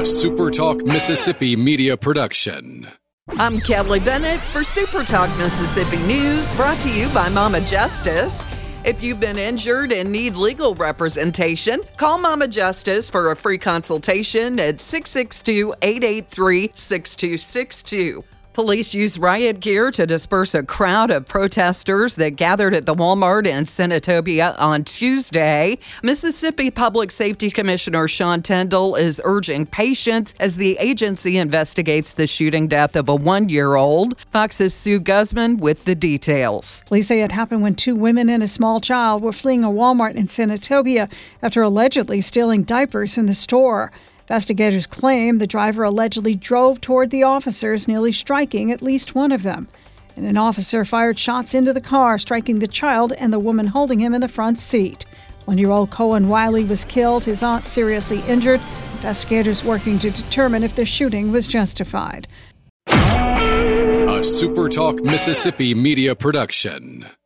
SuperTalk Mississippi media production. I'm Kelly Bennett for SuperTalk Mississippi News, brought to you by Mama Justice. If you've been injured and need legal representation, call Mama Justice for a free consultation at 662-883-6262. Police used riot gear to disperse a crowd of protesters that gathered at the Walmart in Senatobia on Tuesday. Mississippi Public Safety Commissioner Sean Tindell is urging patience as the agency investigates the shooting death of a 1-year-old. Fox's Sue Guzman with the details. Police say it happened when 2 women and a small child were fleeing a Walmart in Senatobia after allegedly stealing diapers in the store. Investigators claim the driver allegedly drove toward the officers, nearly striking at least one of them. And an officer fired shots into the car, striking the child and the woman holding him in the front seat. 1-year-old Cohen Wiley was killed, his aunt seriously injured. Investigators working to determine if the shooting was justified. A SuperTalk Mississippi media production.